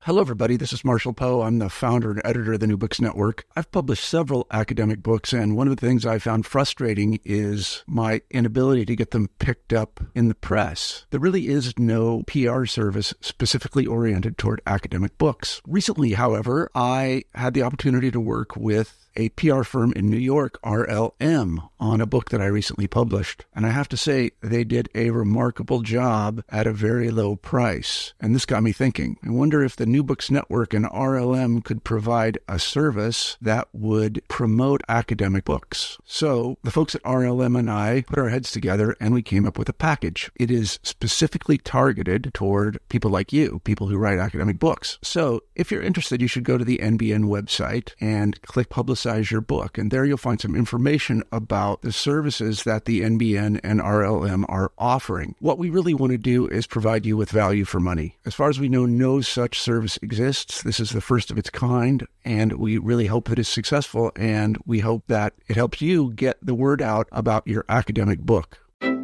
Hello, everybody. This is Marshall Poe. I'm the founder and editor of the New Books Network. I've published several academic books, and one of the things I found frustrating is my inability to get them picked up in the press. There really is no PR service specifically oriented toward academic books. Recently, however, I had the opportunity to work with a PR firm in New York, RLM, on a book that I recently published. And I have to say, they did a remarkable job at a very low price. And this got me thinking. I wonder if the New Books Network and RLM could provide a service that would promote academic books. So the folks at RLM and I put our heads together and we came up with a package. It is specifically targeted toward people like you, people who write academic books. So if you're interested, you should go to the NBN website and click Publicize Your Book. And there you'll find some information about the services that the NBN and RLM are offering. What we really want to do is provide you with value for money. As far as we know, no such service exists. This is the first of its kind, and we really hope that it's successful, and we hope that it helps you get the word out about your academic book.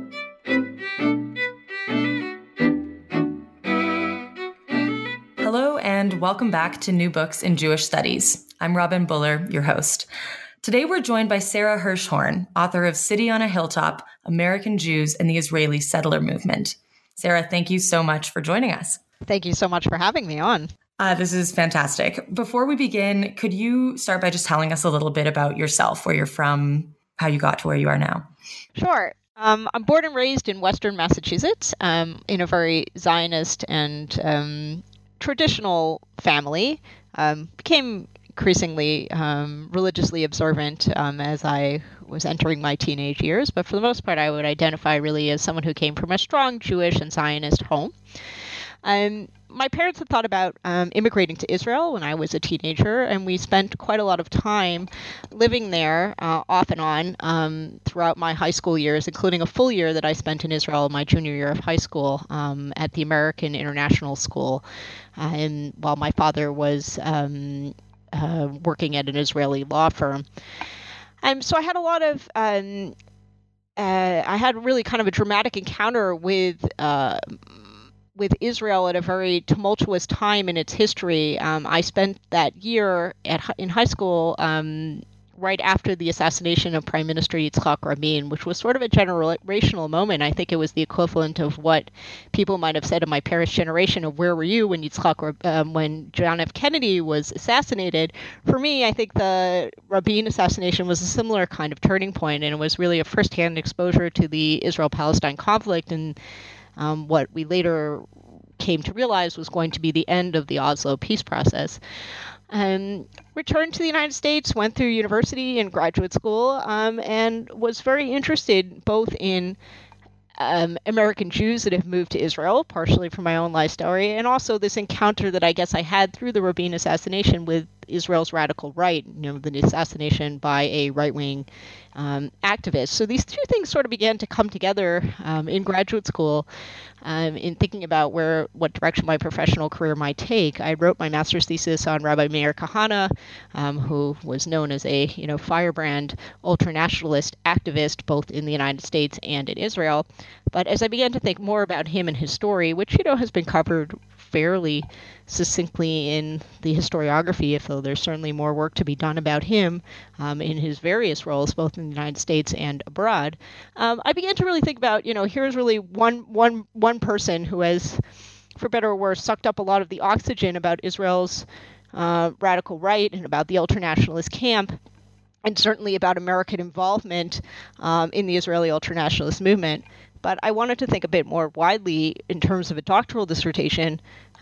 Hello, and welcome back to New Books in Jewish Studies. I'm Robin Buller, your host. Today, we're joined by Sarah Hirschhorn, author of City on a Hilltop, American Jews and the Israeli Settler Movement. Sarah, thank you so much for joining us. Thank you so much for having me on. This is fantastic. Before we begin, could you start by just telling us a little bit about yourself, where you're from, how you got to where you are now? Sure. I'm born and raised in Western Massachusetts, in a very Zionist and traditional family. Became increasingly religiously observant as I was entering my teenage years. But for the most part, I would identify really as someone who came from a strong Jewish and Zionist home. My parents had thought about immigrating to Israel when I was a teenager, and we spent quite a lot of time living there off and on throughout my high school years, including a full year that I spent in Israel my junior year of high school at the American International School, and while my father was working at an Israeli law firm. So I had a lot of I had really kind of a dramatic encounter with Israel at a very tumultuous time in its history. I spent that year in high school right after the assassination of Prime Minister Yitzhak Rabin, which was sort of a generational moment. I think it was the equivalent of what people might have said of my parents' generation of where were you when when John F. Kennedy was assassinated. For me, I think the Rabin assassination was a similar kind of turning point, and it was really a firsthand exposure to the Israel-Palestine conflict and what we later came to realize was going to be the end of the Oslo peace process. Returned to the United States, went through university and graduate school, and was very interested both in American Jews that have moved to Israel, partially from my own life story, and also this encounter that I guess I had through the Rabin assassination with Israel's radical right, the assassination by a right-wing activist. So these two things sort of began to come together in graduate school in thinking about what direction my professional career might take. I wrote my master's thesis on Rabbi Meir Kahane, who was known as a firebrand ultranationalist activist both in the United States and in Israel. But as I began to think more about him and his story, which has been covered fairly succinctly in the historiography, though there's certainly more work to be done about him in his various roles, both in the United States and abroad. I began to really think about, here's really one person who has, for better or worse, sucked up a lot of the oxygen about Israel's radical right and about the ultranationalist camp, and certainly about American involvement in the Israeli ultranationalist movement. But I wanted to think a bit more widely in terms of a doctoral dissertation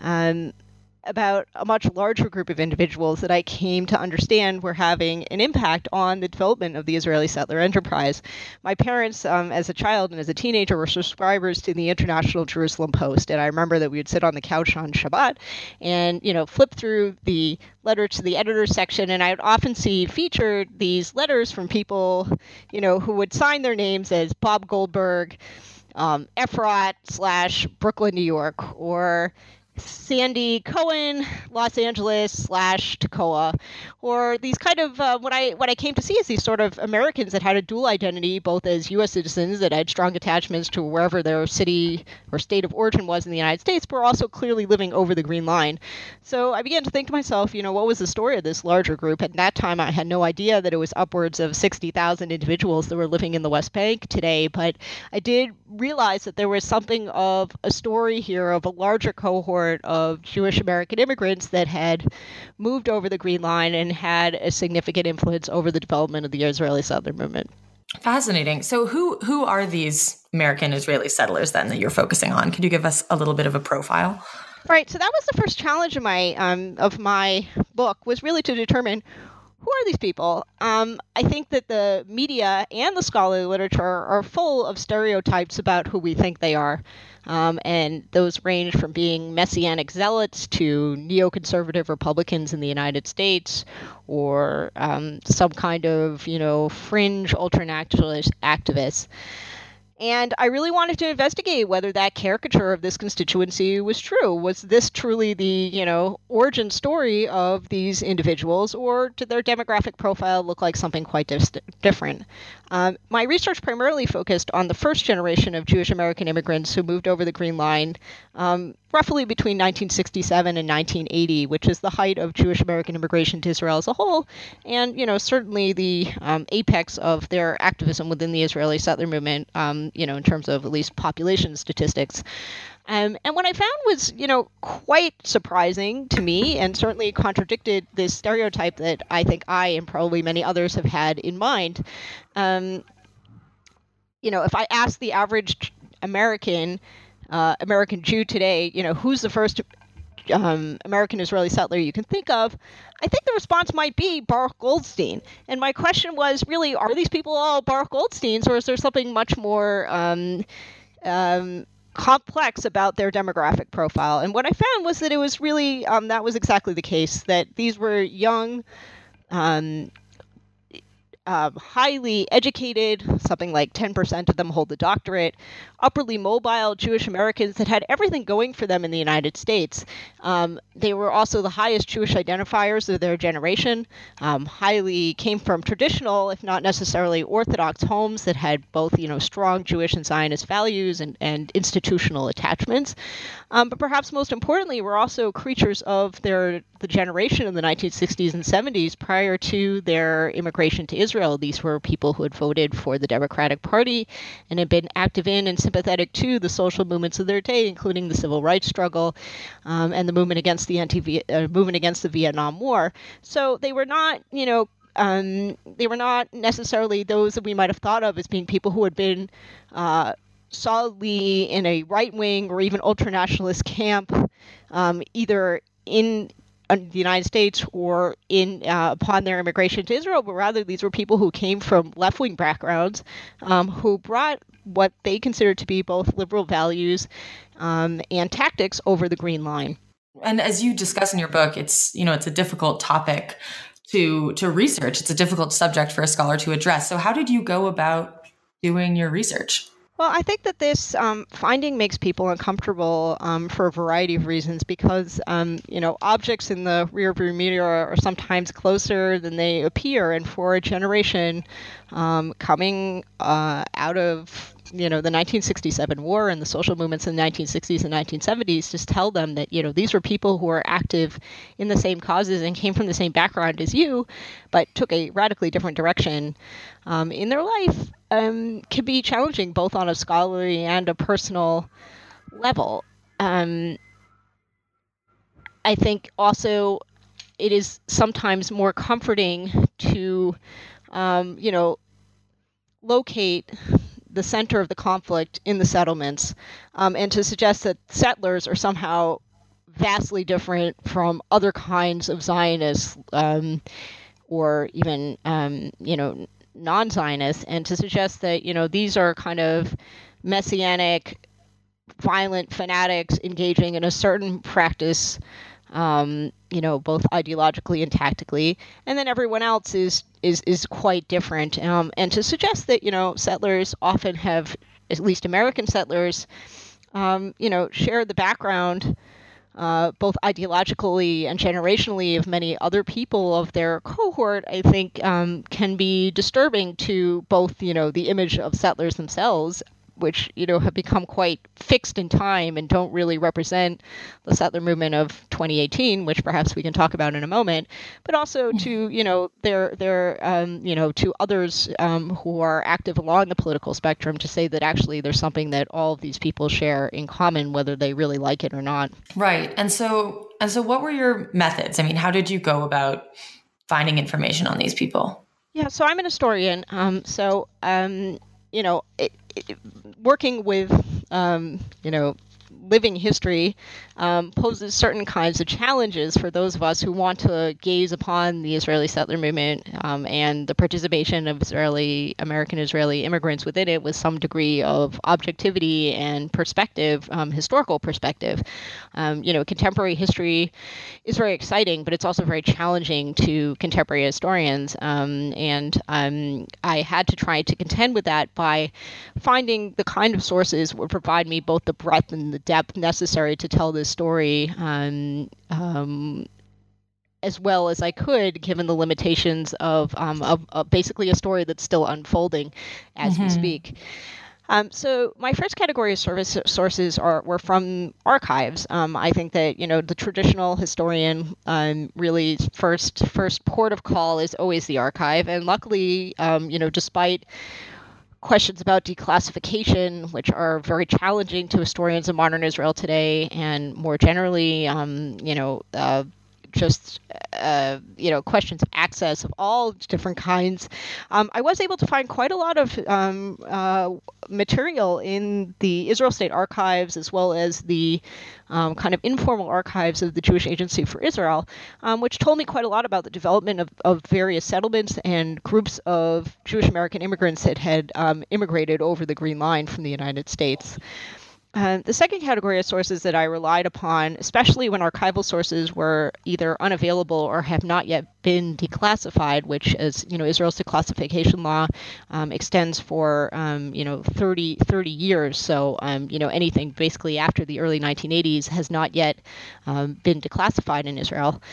about a much larger group of individuals that I came to understand were having an impact on the development of the Israeli settler enterprise. My parents, as a child and as a teenager, were subscribers to the International Jerusalem Post, and I remember that we would sit on the couch on Shabbat and, flip through the letter to the editor section, and I would often see featured these letters from people, who would sign their names as Bob Goldberg, Efrat / Brooklyn, New York, or Sandy Cohen, Los Angeles / Toccoa, or these kind of what I came to see as these sort of Americans that had a dual identity, both as U.S. citizens that had strong attachments to wherever their city or state of origin was in the United States, but were also clearly living over the Green Line. So I began to think to myself, what was the story of this larger group? At that time, I had no idea that it was upwards of 60,000 individuals that were living in the West Bank today, but I did realize that there was something of a story here of a larger cohort of Jewish American immigrants that had moved over the Green Line and had a significant influence over the development of the Israeli settler movement. Fascinating. So who are these American Israeli settlers then that you're focusing on? Could you give us a little bit of a profile? Right. So that was the first challenge of my book, was really to determine who are these people. I think that the media and the scholarly literature are full of stereotypes about who we think they are. And those range from being messianic zealots to neoconservative Republicans in the United States, or some kind of, fringe ultranationalist activists. And I really wanted to investigate whether that caricature of this constituency was true. Was this truly the, origin story of these individuals, or did their demographic profile look like something quite different? My research primarily focused on the first generation of Jewish American immigrants who moved over the Green Line, roughly between 1967 and 1980, which is the height of Jewish American immigration to Israel as a whole, and, certainly the apex of their activism within the Israeli settler movement, in terms of at least population statistics. And what I found was, quite surprising to me, and certainly contradicted this stereotype that I think I and probably many others have had in mind. If I ask the average American Jew today, who's the first American Israeli settler you can think of, I think the response might be Baruch Goldstein. And my question was really, are these people all Baruch Goldsteins, or is there something much more complex about their demographic profile? And what I found was that it was really, that was exactly the case, that these were young, highly educated, something like 10% of them hold a doctorate, upwardly mobile Jewish Americans that had everything going for them in the United States. They were also the highest Jewish identifiers of their generation, highly came from traditional, if not necessarily Orthodox homes that had both, strong Jewish and Zionist values and institutional attachments. But perhaps most importantly, were also creatures of the generation of the 1960s and 70s prior to their immigration to Israel. These were people who had voted for the Democratic Party and had been active in and sympathetic to the social movements of their day, including the civil rights struggle and the movement against the Vietnam War. So they were not, they were not necessarily those that we might have thought of as being people who had been solidly in a right-wing or even ultranationalist camp, either in the United States or upon their immigration to Israel, but rather these were people who came from left-wing backgrounds, who brought what they considered to be both liberal values and tactics over the Green Line. And as you discuss in your book, it's a difficult topic to research. It's a difficult subject for a scholar to address. So how did you go about doing your research? Well, I think that this finding makes people uncomfortable for a variety of reasons because, objects in the rearview mirror are sometimes closer than they appear. And for a generation coming out of, the 1967 war and the social movements in the 1960s and 1970s, just tell them that, these were people who were active in the same causes and came from the same background as you, but took a radically different direction in their life. Can be challenging both on a scholarly and a personal level. I think also it is sometimes more comforting to, locate the center of the conflict in the settlements, and to suggest that settlers are somehow vastly different from other kinds of Zionists, or even, non-Zionists, and to suggest that, these are kind of messianic, violent fanatics engaging in a certain practice, both ideologically and tactically, and then everyone else is quite different. And to suggest that, settlers often have, at least American settlers, share the background both ideologically and generationally of many other people of their cohort, I think can be disturbing to both, the image of settlers themselves, which, have become quite fixed in time and don't really represent the settler movement of 2018, which perhaps we can talk about in a moment, but also to, their to others who are active along the political spectrum, to say that actually there's something that all of these people share in common, whether they really like it or not. Right. And so what were your methods? I mean, how did you go about finding information on these people? Yeah, so I'm an historian. Working with, living history poses certain kinds of challenges for those of us who want to gaze upon the Israeli settler movement and the participation of American Israeli immigrants within it with some degree of objectivity and perspective, historical perspective. Contemporary history is very exciting, but it's also very challenging to contemporary historians. I had to try to contend with that by finding the kind of sources that would provide me both the breadth and the depth necessary to tell this story as well as I could, given the limitations of basically a story that's still unfolding as we speak. So my first category of sources were from archives. I think that, the traditional historian really first port of call is always the archive. And luckily, despite questions about declassification, which are very challenging to historians of modern Israel today, and more generally, questions of access of all different kinds. I was able to find quite a lot of material in the Israel State Archives, as well as the kind of informal archives of the Jewish Agency for Israel, which told me quite a lot about the development of various settlements and groups of Jewish American immigrants that had immigrated over the Green Line from the United States. The second category of sources that I relied upon, especially when archival sources were either unavailable or have not yet been declassified, which, as Israel's declassification law extends for 30 years. So anything basically after the early 1980s has not yet been declassified in Israel.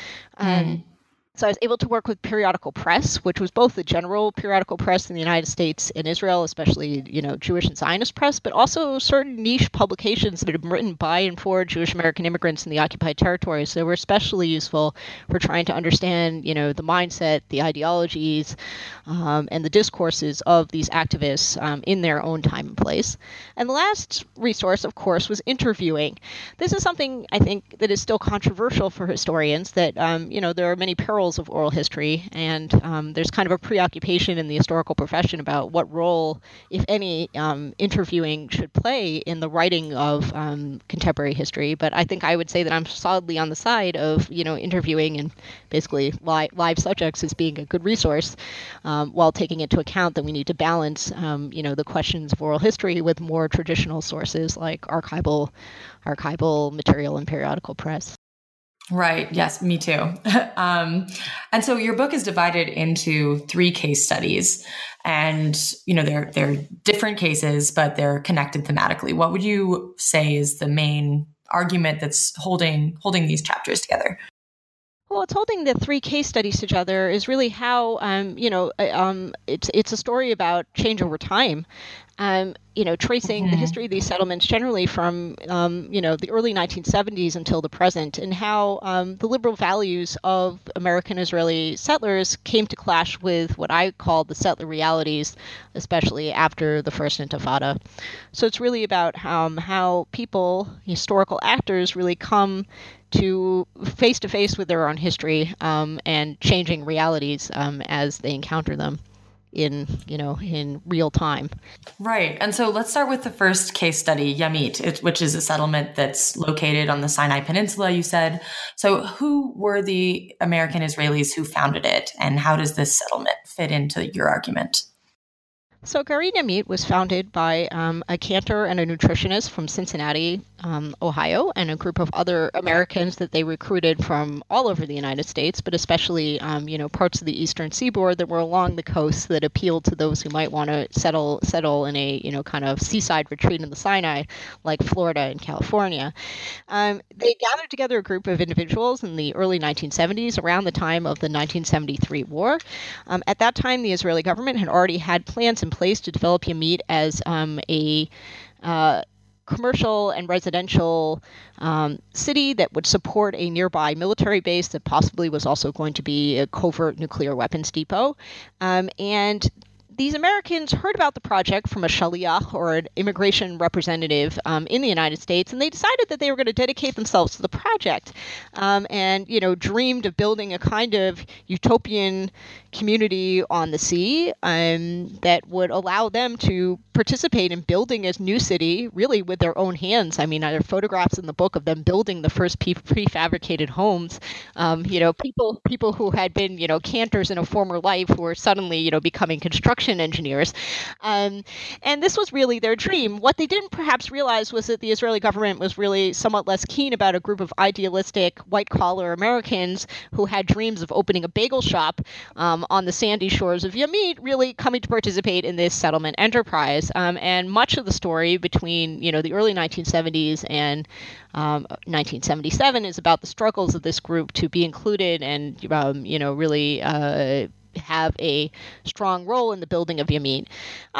So I was able to work with periodical press, which was both the general periodical press in the United States and Israel, especially, Jewish and Zionist press, but also certain niche publications that had been written by and for Jewish American immigrants in the occupied territories. So they were especially useful for trying to understand, the mindset, the ideologies, and the discourses of these activists in their own time and place. And the last resource, of course, was interviewing. This is something I think that is still controversial for historians, that, there are many perils of oral history, and there's kind of a preoccupation in the historical profession about what role, if any, interviewing should play in the writing of contemporary history. But I think I would say that I'm solidly on the side of, interviewing and basically live subjects as being a good resource, while taking into account that we need to balance, the questions of oral history with more traditional sources like archival material and periodical press. Right. Yes, me too. And so your book is divided into 3 case studies, and, they're different cases, but they're connected thematically. What would you say is the main argument that's holding these chapters together? Well, what's holding the 3 case studies together is really how, it's a story about change over time. Tracing the history of these settlements generally from, the early 1970s until the present, and how the liberal values of American Israeli settlers came to clash with what I call the settler realities, especially after the First Intifada. So it's really about how people, historical actors, really come to face with their own history and changing realities as they encounter them in real time. Right. And so let's start with the first case study, Yamit, which is a settlement that's located on the Sinai Peninsula, you said. So who were the American Israelis who founded it, and how does this settlement fit into your argument? So Garin Yamit was founded by a cantor and a nutritionist from Cincinnati, Ohio, and a group of other Americans that they recruited from all over the United States, but especially, parts of the eastern seaboard that were along the coast that appealed to those who might want to settle in a, kind of seaside retreat in the Sinai, like Florida and California. They gathered together a group of individuals in the early 1970s, around the time of the 1973 war. At that time, the Israeli government had already had plans in place to develop Yamit as a commercial and residential city that would support a nearby military base that possibly was also going to be a covert nuclear weapons depot. And these Americans heard about the project from a shaliach, or an immigration representative in the United States, and they decided that they were going to dedicate themselves to the project, and dreamed of building a kind of utopian community on the sea that would allow them to participate in building a new city, really with their own hands. I mean, there are photographs in the book of them building the first prefabricated homes. People who had been, cantors in a former life who were suddenly, becoming construction engineers. And this was really their dream. What they didn't perhaps realize was that the Israeli government was really somewhat less keen about a group of idealistic white-collar Americans who had dreams of opening a bagel shop on the sandy shores of Yamit, really coming to participate in this settlement enterprise. And much of the story between, the early 1970s and 1977 is about the struggles of this group to be included and, really have a strong role in the building of Yamit.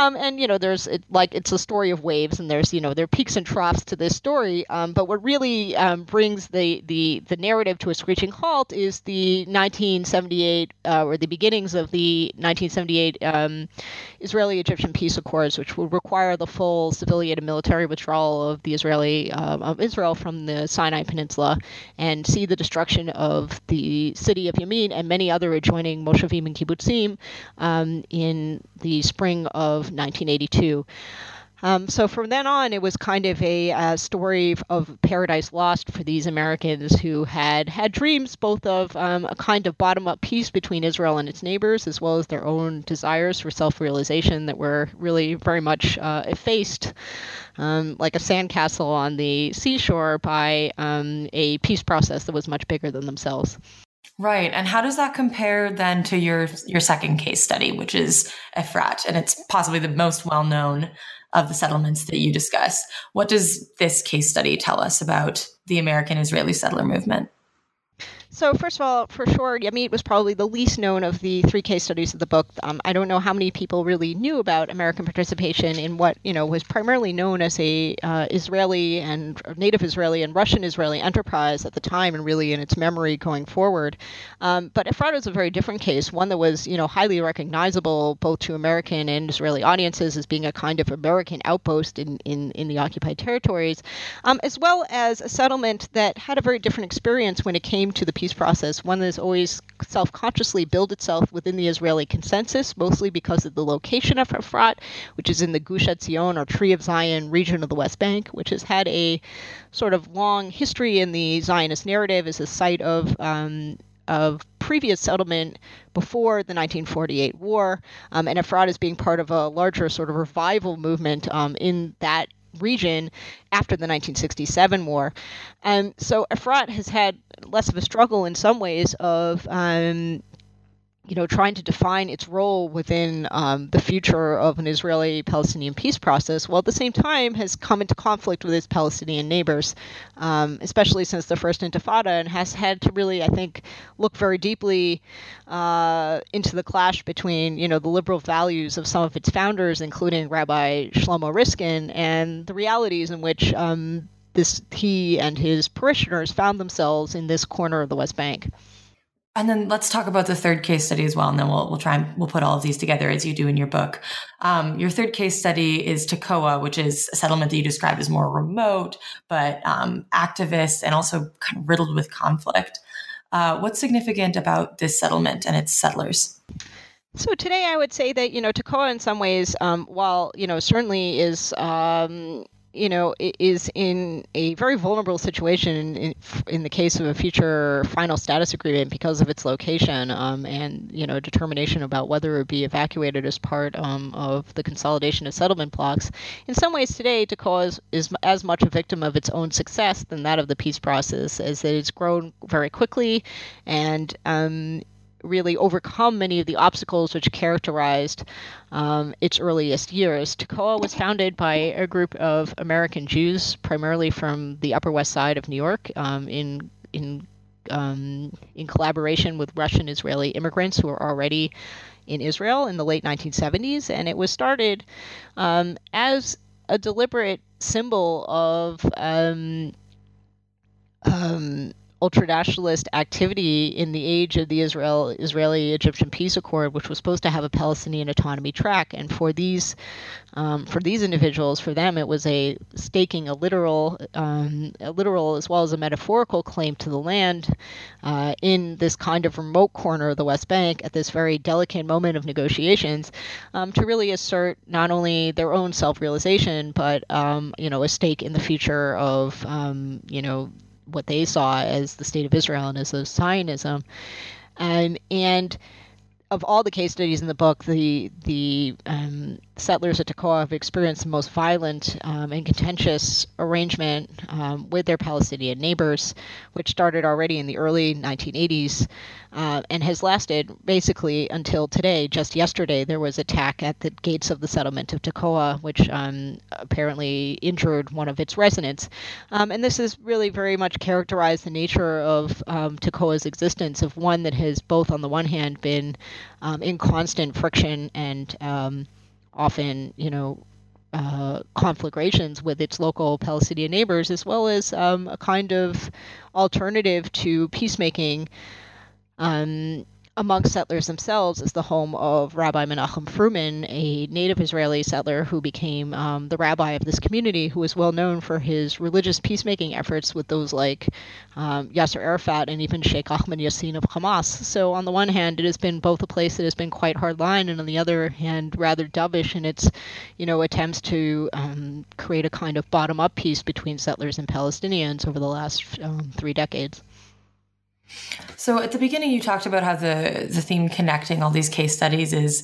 It's a story of waves, and there's, there are peaks and troughs to this story. But what really brings the narrative to a screeching halt is the 1978, or the beginnings of the 1978 Israeli-Egyptian peace accords, which would require the full civilian and military withdrawal of of Israel from the Sinai Peninsula, and see the destruction of the city of Yamit and many other adjoining moshavim and kibbutzim in the spring of 1982. So from then on, it was kind of a story of paradise lost for these Americans who had dreams both of a kind of bottom-up peace between Israel and its neighbors, as well as their own desires for self-realization that were really very much effaced, like a sandcastle on the seashore, by a peace process that was much bigger than themselves. Right. And how does that compare then to your second case study, which is Efrat? And it's possibly the most well-known of the settlements that you discuss. What does this case study tell us about the American Israeli settler movement? So first of all, for sure, Yamit was probably the least known of the three case studies of the book. I don't know how many people really knew about American participation in what, was primarily known as a Israeli and native Israeli and Russian Israeli enterprise at the time, and really in its memory going forward. But Efrat is a very different case, one that was, highly recognizable both to American and Israeli audiences as being a kind of American outpost in the occupied territories, as well as a settlement that had a very different experience when it came to the peace process, one that has always self-consciously built itself within the Israeli consensus, mostly because of the location of Efrat, which is in the Gush Etzion, or Tree of Zion region of the West Bank, which has had a sort of long history in the Zionist narrative as a site of previous settlement before the 1948 war, and Efrat is being part of a larger sort of revival movement in that region after the 1967 war. So Efrat has had less of a struggle in some ways of trying to define its role within the future of an Israeli-Palestinian peace process, while at the same time has come into conflict with its Palestinian neighbors, especially since the First Intifada, and has had to really, I think, look very deeply into the clash between, the liberal values of some of its founders, including Rabbi Shlomo Riskin, and the realities in which he and his parishioners found themselves in this corner of the West Bank. And then let's talk about the third case study as well, and then we'll put all of these together as you do in your book. Your third case study is Tekoa, which is a settlement that you describe as more remote, but activist and also kind of riddled with conflict. What's significant about this settlement and its settlers? So today I would say that, Tekoa in some ways, while, certainly is is in a very vulnerable situation in the case of a future final status agreement because of its location and determination about whether it would be evacuated as part of the consolidation of settlement blocks. In some ways today, Tekoa is as much a victim of its own success than that of the peace process, as that it's grown very quickly and really overcome many of the obstacles which characterized its earliest years. Tekoa was founded by a group of American Jews, primarily from the Upper West Side of New York, in collaboration with Russian-Israeli immigrants who were already in Israel in the late 1970s. And it was started as a deliberate symbol of ultranationalist activity in the age of the Israeli-Egyptian peace accord, which was supposed to have a Palestinian autonomy track. And for these individuals, for them, it was staking a literal as well as a metaphorical claim to the land in this kind of remote corner of the West Bank at this very delicate moment of negotiations, to really assert not only their own self-realization, but a stake in the future of what they saw as the state of Israel and as a Zionism. And of all the case studies in the book, the settlers at Tekoa have experienced the most violent and contentious arrangement with their Palestinian neighbors, which started already in the early 1980s and has lasted basically until today. Just yesterday, there was an attack at the gates of the settlement of Tekoa, which apparently injured one of its residents. And this has really very much characterized the nature of Tekoa's existence, of one that has both, on the one hand, been in constant friction and often, conflagrations with its local Palestinian neighbors, as well as a kind of alternative to peacemaking amongst settlers themselves, as the home of Rabbi Menachem Fruman, a native Israeli settler who became the rabbi of this community, who was well known for his religious peacemaking efforts with those like Yasser Arafat and even Sheikh Ahmed Yassin of Hamas. So on the one hand, it has been both a place that has been quite hardline, and on the other hand, rather dovish in its, attempts to create a kind of bottom-up peace between settlers and Palestinians over the last 3 decades. So at the beginning, you talked about how the theme connecting all these case studies is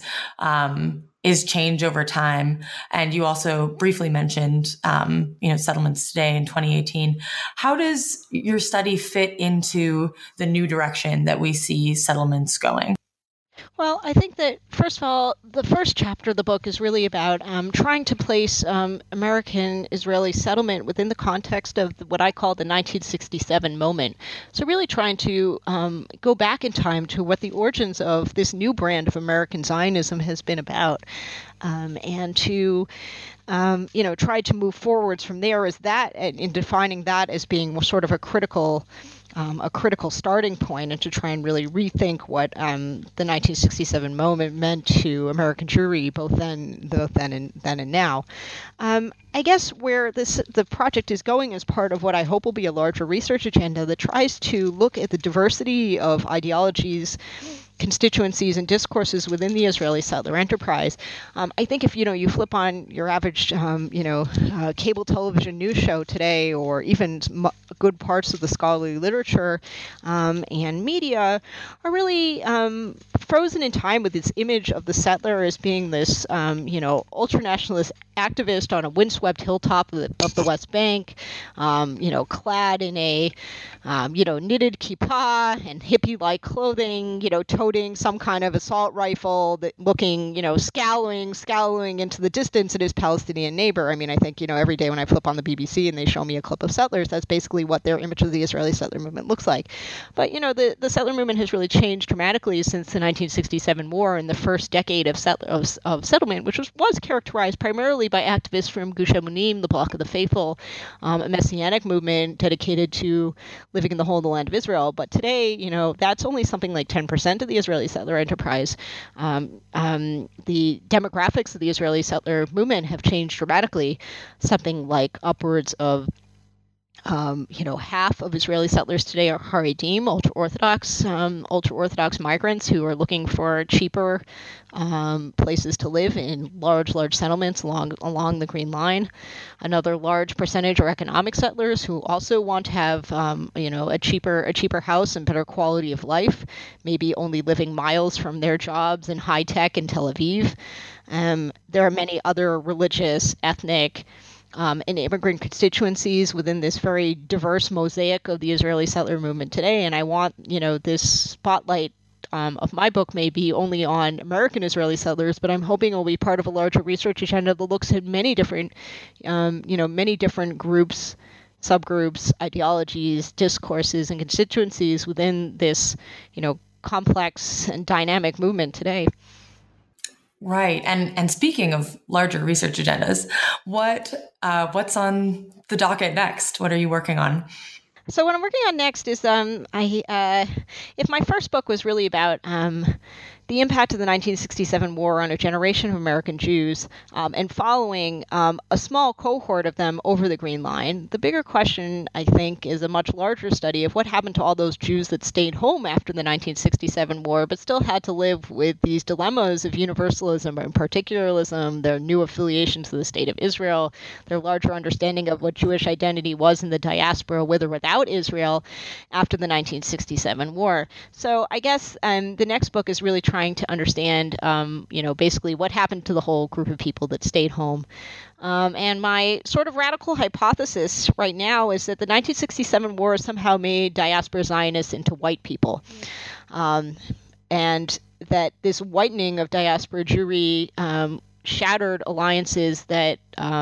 change over time, and you also briefly mentioned settlements today in 2018. How does your study fit into the new direction that we see settlements going? Well, I think that, first of all, the first chapter of the book is really about trying to place American-Israeli settlement within the context of what I call the 1967 moment. So really trying to go back in time to what the origins of this new brand of American Zionism has been about, and to try to move forwards from there as that, in defining that as being sort of a critical starting point, and to try and really rethink what the 1967 moment meant to American Jewry, both then and now. I guess where the project is going is part of what I hope will be a larger research agenda that tries to look at the diversity of ideologies, constituencies, and discourses within the Israeli settler enterprise. I think if you flip on your average cable television news show today, or even good parts of the scholarly literature and media, are really frozen in time with this image of the settler as being this ultranationalist activist on a windswept hilltop of the West Bank, clad in a knitted kippah and hippie-like clothing, toting some kind of assault rifle, that looking, scowling into the distance at his Palestinian neighbor. I mean, I think, every day when I flip on the BBC and they show me a clip of settlers, that's basically what their image of the Israeli settler movement looks like. But, the settler movement has really changed dramatically since the 1967 war and the first decade of settlement, which was characterized primarily by activists from Gush Emunim, the Bloc of the Faithful, a messianic movement dedicated to living in the whole of the land of Israel. But today, that's only something like 10% of the Israeli settler enterprise. The demographics of the Israeli settler movement have changed dramatically. Something like upwards of Half of Israeli settlers today are Haredim, ultra-Orthodox migrants who are looking for cheaper places to live in large settlements along the Green Line. Another large percentage are economic settlers who also want to have a cheaper house and better quality of life, maybe only living miles from their jobs in high tech in Tel Aviv. There are many other religious, ethnic, and immigrant constituencies within this very diverse mosaic of the Israeli settler movement today. And I want, this spotlight of my book may be only on American Israeli settlers, but I'm hoping it will be part of a larger research agenda that looks at many different groups, subgroups, ideologies, discourses, and constituencies within this, complex and dynamic movement today. Right. And speaking of larger research agendas, what's on the docket next? What are you working on? So what I'm working on next is if my first book was really about the impact of the 1967 war on a generation of American Jews and following a small cohort of them over the Green Line, the bigger question, I think, is a much larger study of what happened to all those Jews that stayed home after the 1967 war but still had to live with these dilemmas of universalism and particularism, their new affiliation to the State of Israel, their larger understanding of what Jewish identity was in the diaspora with or without Israel after the 1967 war. So I guess the next book is really trying to understand, basically what happened to the whole group of people that stayed home. And my sort of radical hypothesis right now is that the 1967 war somehow made diaspora Zionists into white people. And that this whitening of diaspora Jewry shattered alliances that,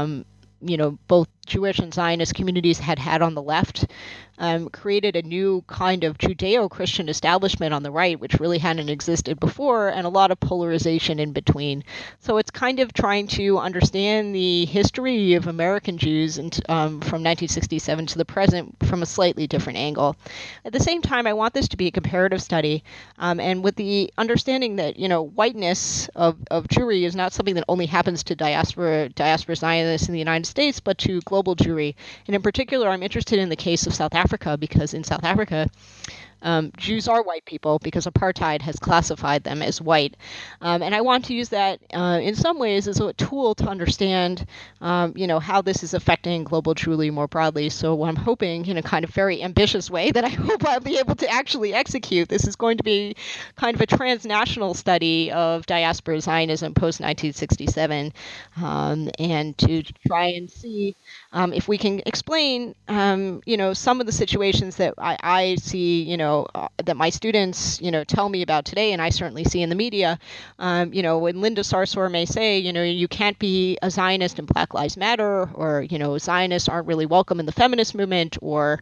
both Jewish and Zionist communities had on the left, created a new kind of Judeo-Christian establishment on the right, which really hadn't existed before, and a lot of polarization in between. So it's kind of trying to understand the history of American Jews from 1967 to the present from a slightly different angle. At the same time, I want this to be a comparative study, and with the understanding that, whiteness of Jewry is not something that only happens to diaspora Zionists in the United States, but to global Jewry. And in particular, I'm interested in the case of South Africa, because in South Africa, Jews are white people because apartheid has classified them as white. And I want to use that in some ways as a tool to understand, how this is affecting global Jewry more broadly. So I'm hoping, in a kind of very ambitious way that I hope I'll be able to actually execute, this is going to be kind of a transnational study of diaspora Zionism post-1967, and to try and see if we can explain, some of the situations that I see, that my students, tell me about today, and I certainly see in the media. When Linda Sarsour may say, you can't be a Zionist in Black Lives Matter, or, Zionists aren't really welcome in the feminist movement, or,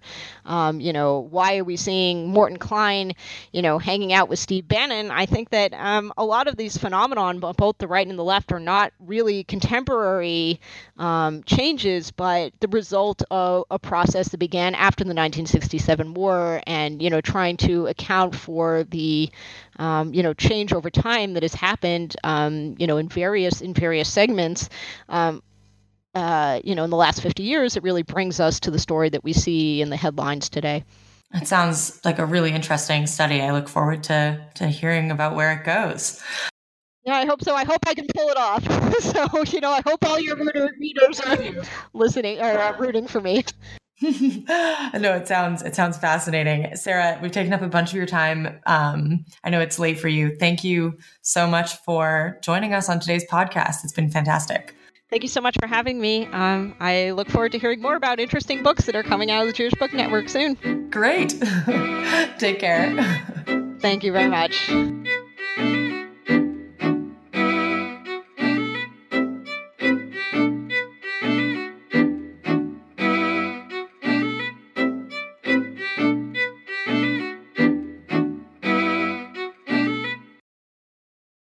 why are we seeing Morton Klein, hanging out with Steve Bannon? I think that a lot of these phenomenon, both the right and the left, are not really contemporary changes, but the result of a process that began after the 1967 war, and, trying to account for the, change over time that has happened, in various segments, in the last 50 years. It really brings us to the story that we see in the headlines today. It sounds like a really interesting study. I look forward to hearing about where it goes. Yeah, I hope so. I hope I can pull it off. So, I hope all your readers are listening or rooting for me. No, it sounds fascinating. Sarah, we've taken up a bunch of your time. I know it's late for you. Thank you so much for joining us on today's podcast. It's been fantastic. Thank you so much for having me. I look forward to hearing more about interesting books that are coming out of the Jewish Book Network soon. Great. Take care. Thank you very much.